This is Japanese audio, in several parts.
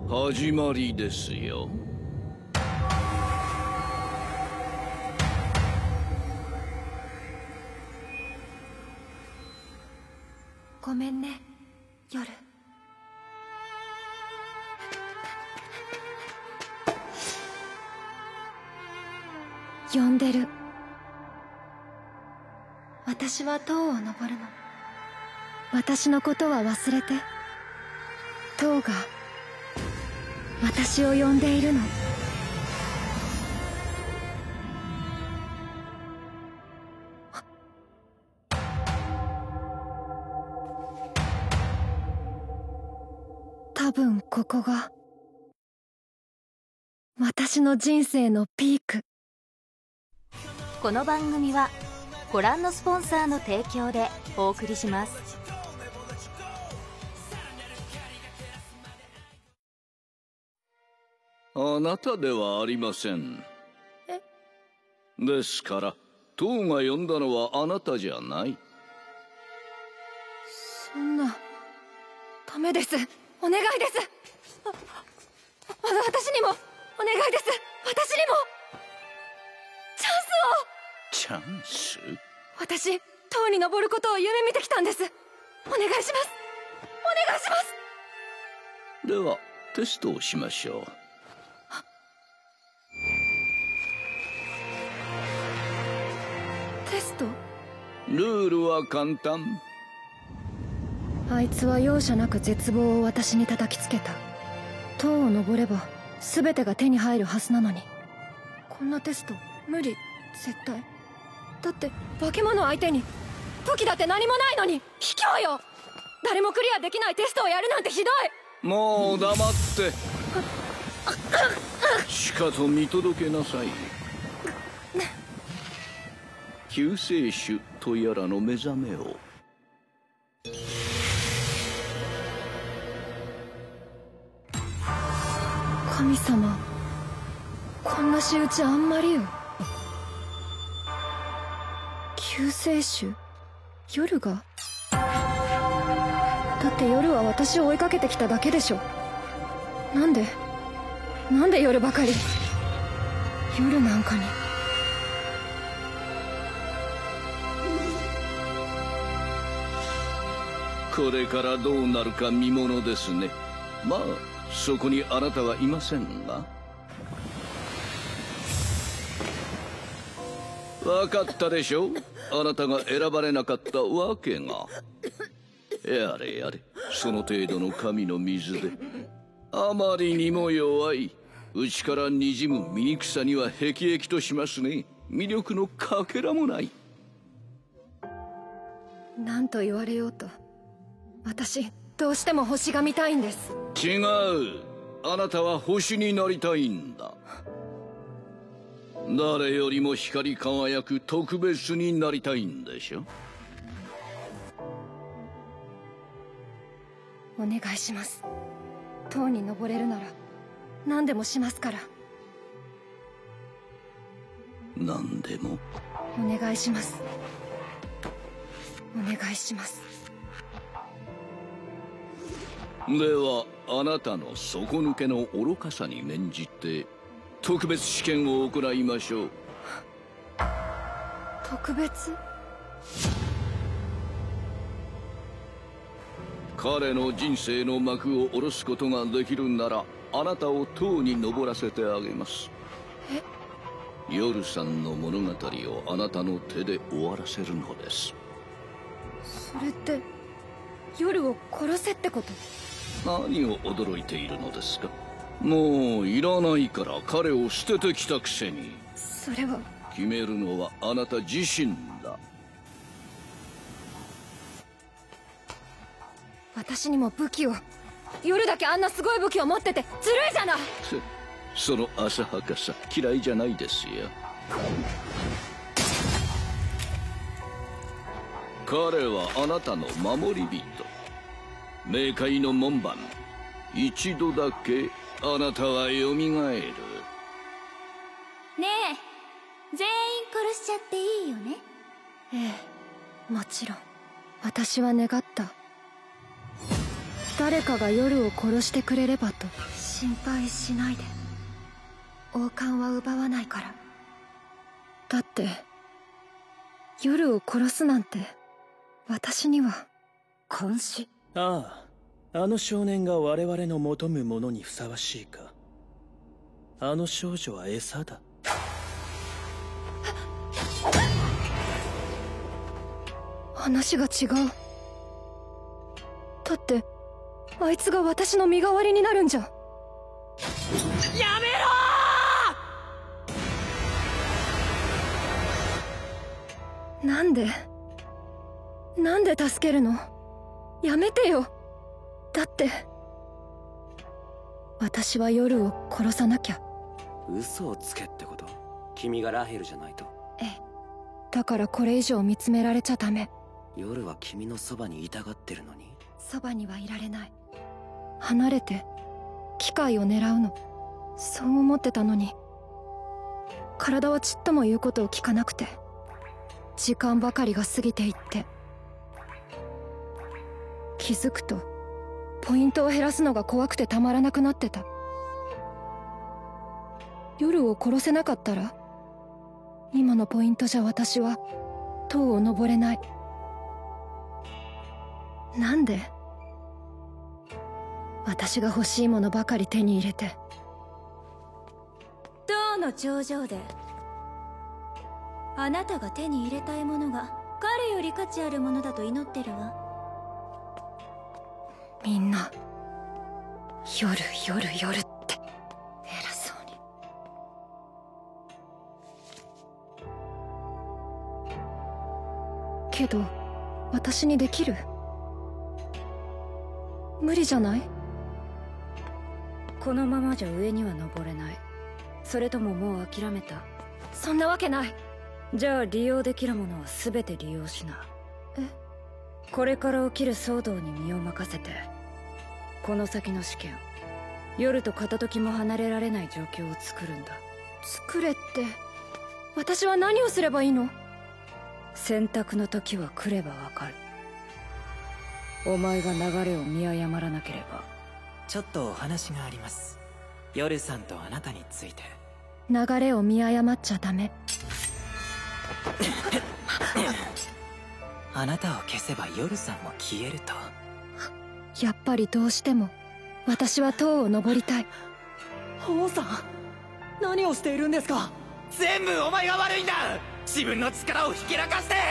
始まりですよ。 ごめんね、夜。呼んでる。私は塔を登るの。私のことは忘れて。塔が私を呼んでいるの。多分ここが私の人生のピーク。 この番組はご覧のスポンサーの提供でお送りします。 あなたではありません。 え？ ですから塔が呼んだのはあなたじゃない。 そんな、ダメです。お願いです。私にもお願いです。私にもチャンスを。 チャンス？ 私、塔に登ることを夢見てきたんです。お願いします。お願いします。 ではテストをしましょう。 テスト？ ルールは簡単。 あいつは容赦なく絶望を私に叩きつけた。塔を登れば全てが手に入るはずなのに、こんなテスト無理。絶対だって、化け物相手に時だって何もないのに卑怯よ。誰もクリアできないテストをやるなんてひどい。 もう黙ってしかと見届けなさい。救世主とやらの目覚めを。 神様、こんな仕打ちあんまりよ。救世主？夜が？だって夜は私を追いかけてきただけでしょ。なんで夜ばかり。夜なんかに。 これからどうなるか見ものですね。まあそこにあなたはいませんが。分かったでしょ、あなたが選ばれなかったわけが。やれやれ、その程度の神の水で。あまりにも弱い。内からにじむ醜さには辟易としますね。魅力のかけらもない。 何と言われようと、私どうしても星が見たいんです。 違う、あなたは星になりたいんだ。誰よりも光り輝く特別になりたいんでしょ。 お願いします。塔に登れるなら何でもしますから。 何でもお願いします。お願いします。 ではあなたの底抜けの愚かさに免じて特別試験を行いましょう。 特別？ 彼の人生の幕を下ろすことができるなら、あなたを塔に登らせてあげます。夜さんの物語をあなたの手で終わらせるのです。 それって夜を殺せってこと？ 何を驚いているのですか。もういらないから彼を捨ててきたくせに。 それは。 決めるのはあなた自身だ。 私にも武器を。夜だけあんなすごい武器を持っててずるいじゃない。 その浅はかさ嫌いじゃないですよ。彼はあなたの守り人。冥界の門番。一度だけあなたは蘇る。 ねえ、全員殺しちゃっていいよね。 ええ、もちろん。私は願った。 誰かが夜を殺してくれればと心配しないで。王冠は奪わないから。だって夜を殺すなんて私には。 監視？ ああ、あの少年が我々の求むものにふさわしいか。あの少女は餌だ。 話が違う。だってあいつが私の身代わりになるんじゃ。やめろー！なんで助けるの？やめてよ。だって私は夜を殺さなきゃ。 嘘をつけってこと？君がラヘルじゃないと。 ええ。だからこれ以上見つめられちゃダメ。 夜は君のそばにいたがってるのに。 そばにはいられない。離れて機会を狙うの、そう思ってたのに、体はちっとも言うことを聞かなくて、時間ばかりが過ぎていって、気づくとポイントを減らすのが怖くてたまらなくなってた。夜を殺せなかったら今のポイントじゃ私は塔を登れない。なんで私が欲しいものばかり手に入れて。 塔の頂上であなたが手に入れたいものが彼より価値あるものだと祈ってるわ。 みんな夜って偉そうに。けど私にできる？無理じゃない？ このままじゃ上には登れない。それとももう諦めた？ そんなわけない。 じゃあ利用できるものは全て利用しな。 え？ これから起きる騒動に身を任せて、この先の試験、夜と片時も離れられない状況を作るんだ。 作れって私は何をすればいいの？ 選択の時は来ればわかる。お前が流れを見誤らなければ。 ちょっとお話があります。夜さんとあなたについて。 流れを見誤っちゃダメ。 あなたを消せば夜さんも消えると。 やっぱりどうしても私は塔を登りたい。 王さん、何をしているんですか？ 全部お前が悪いんだ。自分の力をひけらかして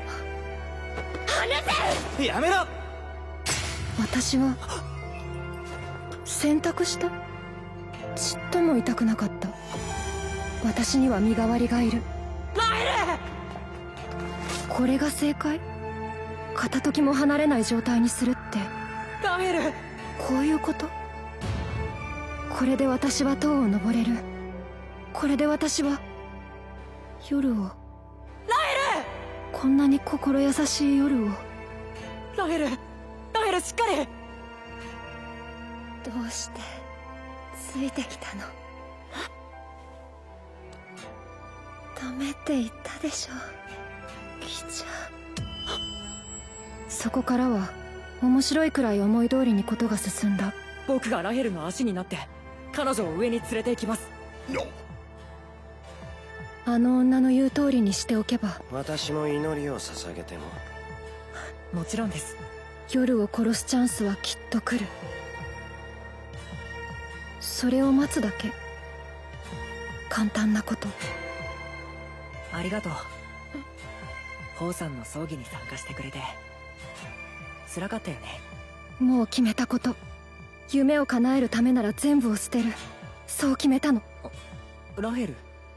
離せ！やめろ！ 私は選択した？ちっとも痛くなかった。私には身代わりがいる。 ラヘル！ これが正解？片時も離れない状態にするって。 ラヘル！ こういうこと？これで私は塔を登れる。これで私は夜を。 ラヘル！ こんなに心優しい夜を。 ラヘルしっかり。 どうしてついてきたの？ダメって言ったでしょ、ギチャ。そこからは面白いくらい思い通りにことが進んだ。 僕がラヘルの足になって彼女を上に連れて行きます。 あの女の言う通りにしておけば。 私も祈りを捧げても。 もちろんです。 夜を殺すチャンスはきっと来る。それを待つだけ。簡単なこと。 ありがとう。ホウさんの葬儀に参加してくれて辛かったよね。 もう決めたこと。夢を叶えるためなら全部を捨てる。そう決めたの。 ラヘル。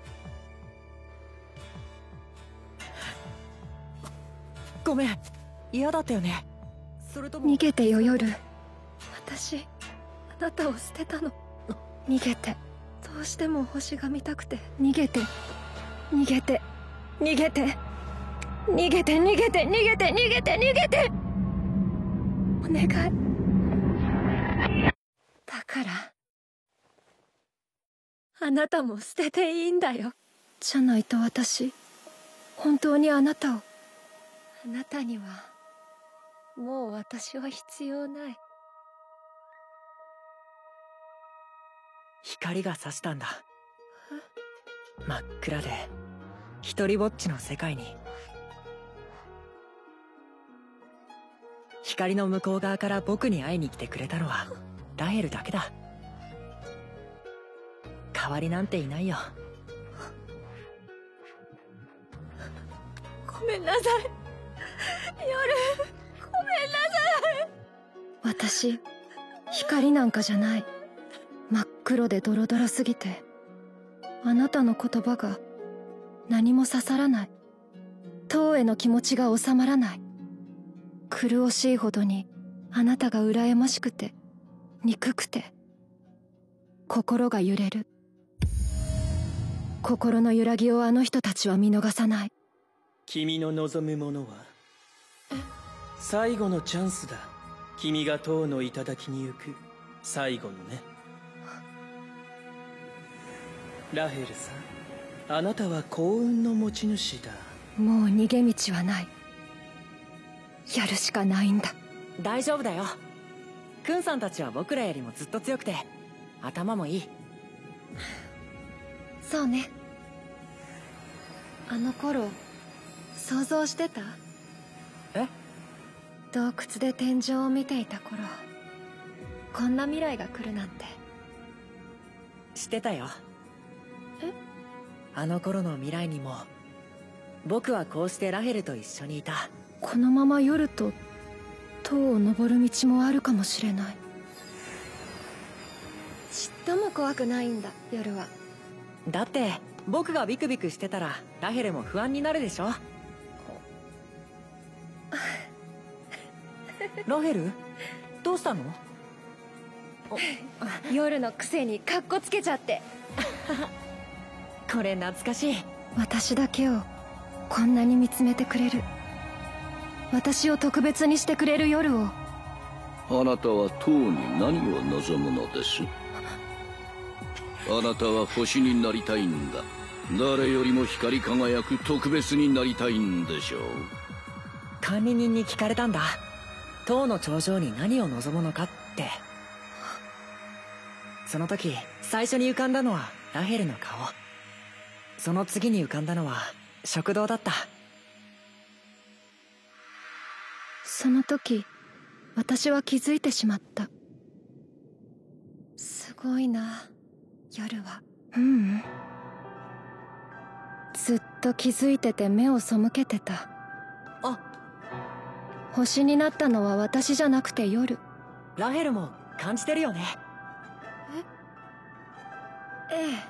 ごめん、嫌だったよね。それとも逃げてよ夜。私あなたを捨てたの。逃げて。どうしても星が見たくて。逃げて逃げて逃げて逃げて逃げて逃げて逃げて逃げて。お願いだからあなたも捨てていいんだよ。じゃないと私本当にあなたを。あなたにはもう私は必要ない。 光が差したんだ。真っ暗で一人ぼっちの世界に。光の向こう側から僕に会いに来てくれたのはラヘルだけだ。代わりなんていないよ。 ごめんなさい。夜、ごめんなさい。私、光なんかじゃない。真っ黒でドロドロすぎて、あなたの言葉が何も刺さらない。塔への気持ちが収まらない。苦しいほどにあなたが羨ましくて、憎くて、心が揺れる。心の揺らぎをあの人たちは見逃さない。 君の望むものは最後のチャンスだ。君が塔の頂に行く最後のね。ラヘルさん、あなたは幸運の持ち主だ。 もう逃げ道はない。やるしかないんだ。 大丈夫だよ。クンさんたちは僕らよりもずっと強くて頭もいい。 そうね。あの頃想像してた？ え？ 洞窟で天井を見ていた頃、こんな未来が来るなんて。 してたよ。 え？ あの頃の未来にも僕はこうしてラヘルと一緒にいた。 このまま夜と塔を登る道もあるかもしれない。ちっとも怖くないんだ、夜は。 だって僕がビクビクしてたらラヘルも不安になるでしょ。ラヘル、どうしたの？ 夜のくせにカッコつけちゃって。 これ懐かしい。 私だけをこんなに見つめてくれる、私を特別にしてくれる夜を。 あなたは塔に何を望むのです？あなたは星になりたいんだ。誰よりも光り輝く特別になりたいんでしょう。 管理人に聞かれたんだ。塔の頂上に何を望むのかって。その時最初に浮かんだのはラヘルの顔。その次に浮かんだのは食堂だった。 その時私は気づいてしまった。すごいな、夜は。ずっと気づいてて目を背けてた。 あ、 星になったのは私じゃなくて夜。 ラヘルも感じてるよね。 ええ。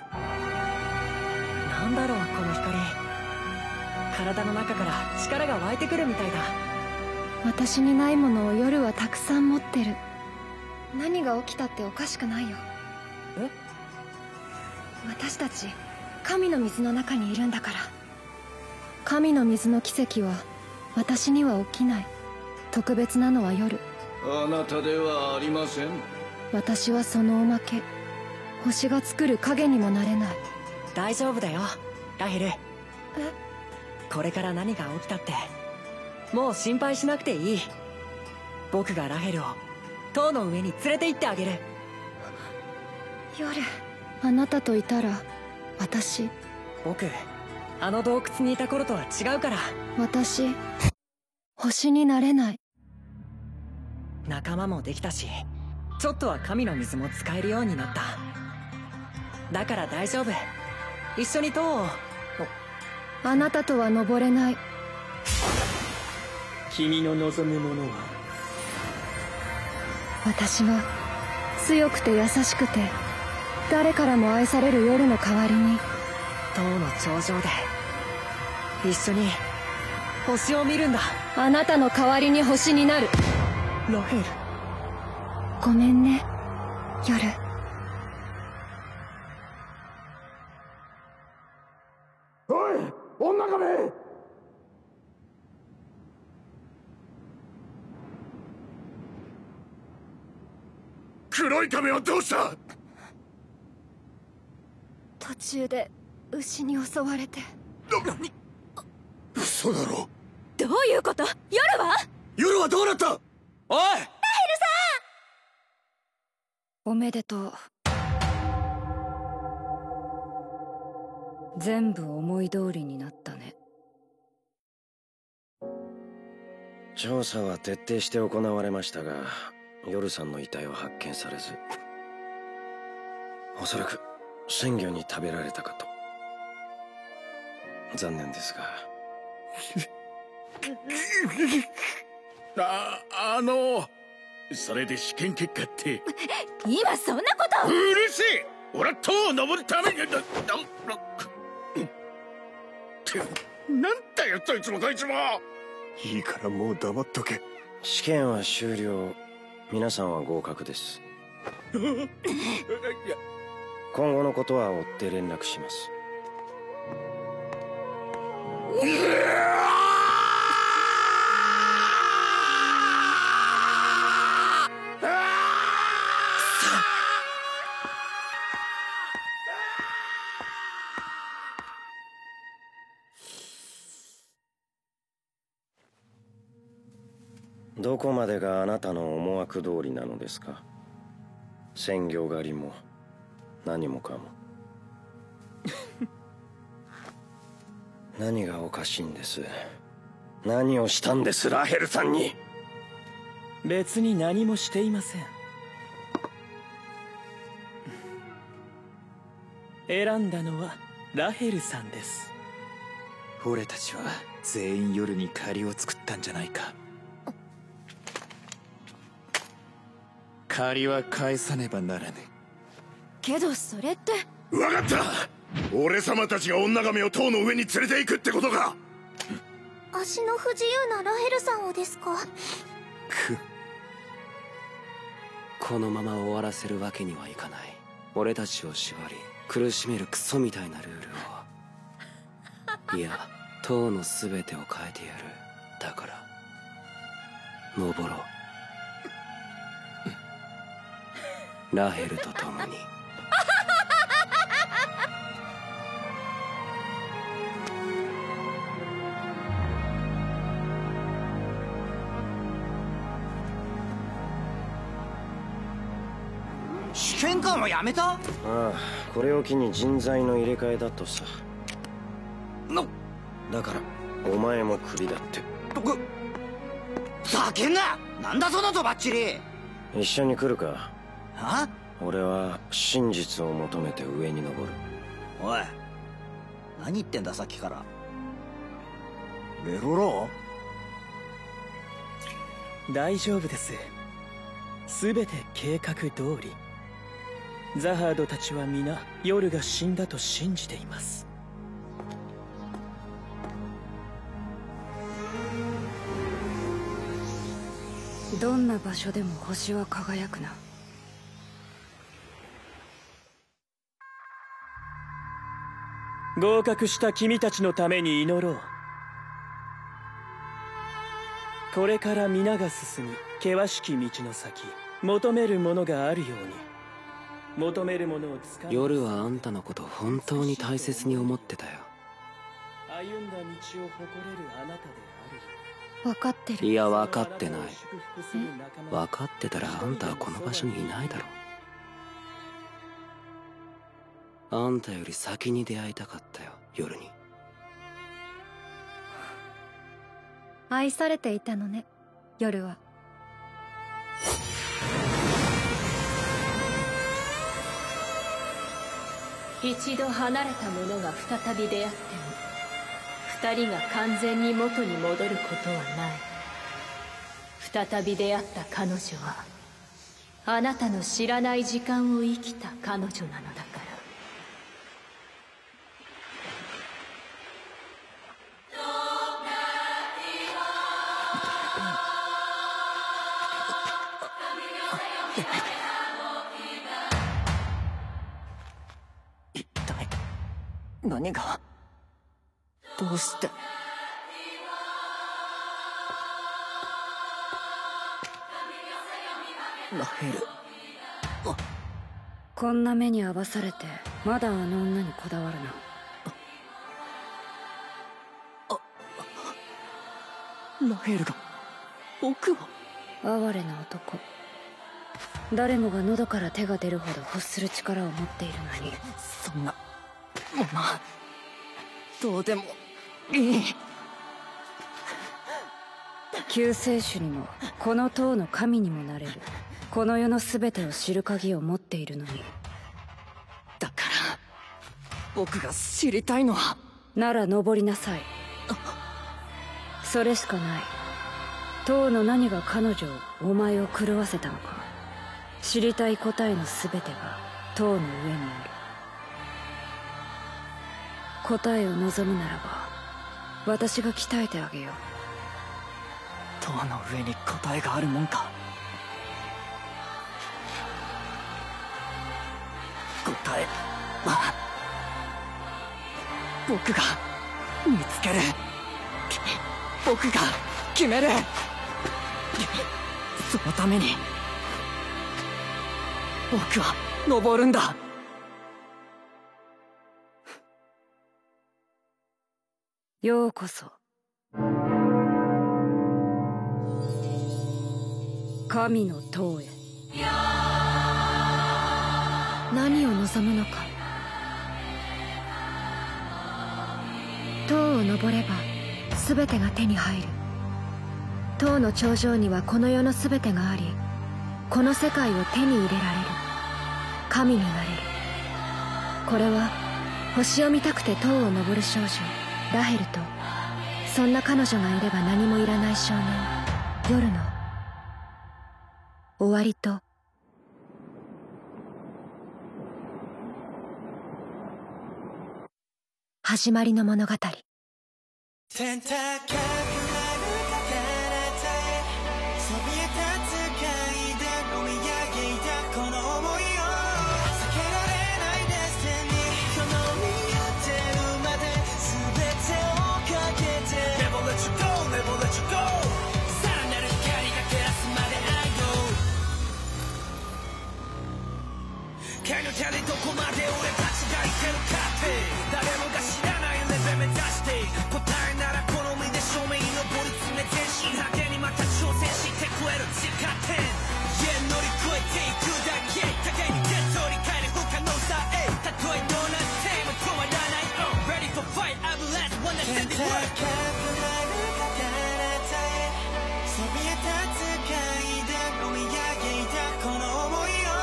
なんだろうこの光。体の中から力が湧いてくるみたいだ。 私にないものを夜はたくさん持ってる。何が起きたっておかしくないよ。 え？ 私たち神の水の中にいるんだから。神の水の奇跡は私には起きない。特別なのは夜。 あなたではありません。 私はそのおまけ。星が作る影にもなれない。 大丈夫だよラヘル。 え？ これから何が起きたってもう心配しなくていい。僕がラヘルを塔の上に連れて行ってあげる。 夜、あなたといたら私。 僕あの洞窟にいた頃とは違うから。 私星になれない。 仲間もできたし、ちょっとは神の水も使えるようになった。だから大丈夫。一緒に塔を。 あなたとは登れない。 君の望むものは？ 私は強くて優しくて誰からも愛される夜の代わりに、 塔の頂上で一緒に星を見るんだ。 あなたの代わりに星になる。 ラヘル。 ごめんね夜。 おい女亀。黒い亀はどうした？ 途中で牛に襲われて。 嘘だろ。 どういうこと？夜はどうなった？おい！ おめでとう。 全部思い通りになったね。 調査は徹底して行われましたが、夜さんの遺体は発見されず、おそらく鮮魚に食べられたかと。残念ですが。 それで試験結果って。 今そんなこと。 うるせえ。俺は塔を登るためになんだよどいつもこいつも。いいからもう黙っとけ。 試験は終了。皆さんは合格です。今後のことは追って連絡します。どこまでがあなたの思惑通りなのですか？鮮魚狩りも何もかも。何がおかしいんです？何をしたんです、ラヘルさんに。 別に何もしていません。選んだのはラヘルさんです。 俺たちは全員夜に借りを作ったんじゃないか。借りは返さねばならぬ。 けどそれって。 分かった。俺様たちが女神を塔の上に連れて行くってことか。 足の不自由なラヘルさんをですか。 このまま終わらせるわけにはいかない。俺たちを縛り苦しめるクソみたいなルールを。いや、塔の全てを変えてやる。だから登ろう。ラヘルと共に。 試験官をやめた？ ああ、これを機に人材の入れ替えだとさ。だからお前もクビだって。 ふざけんな！なんだそのとばっちり。 一緒に来るか？ は？ 俺は真実を求めて上に登る。 おい、何言ってんださっきから。メロロ大丈夫です。全て計画通り。ザハードたちは皆夜が死んだと信じています。 どんな場所でも星は輝くな。 合格した君たちのために祈ろう。これから皆が進み険しき道の先、求めるものがあるように。求めるものをつかむ。 夜はあんたのこと本当に大切に思ってたよ。 歩んだ道を誇れるあなたであるよ。 分かってる。 いや、分かってない。分かってたらあんたはこの場所にいないだろう。あんたより先に出会いたかったよ、夜に。 愛されていたのね、夜は。 一度離れた者が再び出会っても二人が完全に元に戻ることはない。再び出会った彼女はあなたの知らない時間を生きた彼女なのだから。 一体何が、どうして。ラヘル、 こんな目に遭わされてまだあの女にこだわるな。 ラヘルが僕を。 哀れな男。誰もが喉から手が出るほど欲する力を持っているのに。 そんなもの。 どうでもいい。 救世主にもこの塔の神にもなれる、この世の全てを知る鍵を持っているのに。 だから僕が知りたいのは。 なら登りなさい。それしかない。塔の何が彼女を、お前を狂わせたのか。知りたい答えの全てが塔の上にある。答えを望むならば私が鍛えてあげよう。 塔の上に答えがあるもんか。答えは僕が見つける。僕が決める。そのために僕は登るんだ。 ようこそ神の塔へ。 何を望むのか。塔を登れば全てが手に入る。塔の頂上にはこの世の全てがあり、この世界を手に入れられる。神になれる。これは星を見たくて塔を登る少女ラヘルと、そんな彼女がいれば何もいらない少年夜の終わりと始まりの物語。 どこまで俺たちがいけるかって誰もが知らないレベル目指して答えなら好みで正面に上り詰め全身派手にまた挑戦してくれる自家点乗り越えていくだけ互いに手取り替える不可能さへたとえどうなっても止まらない Ready for fight I'm the last one that said the word そびえ立つ階段追い上げたこの想いを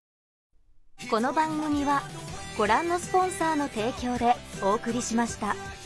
この番組はご覧のスポンサーの提供でお送りしました。